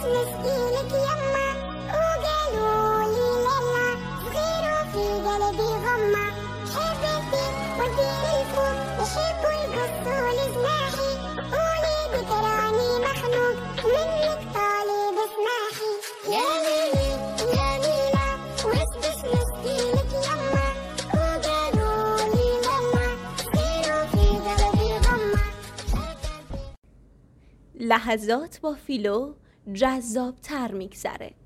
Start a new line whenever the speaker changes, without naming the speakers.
مسكينك يما وقالوا لي لالا صغير في قلبي غمة حبيبتي وديني الفوق يحبوا يقصوا لجناحي قولي بتراني مخنوق منك طالب اسماحي يا ليلي يا ليلى واسبس مسكينك يما وقالوا لي لالا صغير في قلبي غمة.
لحظات با فیلو جذاب‌تر میگذره.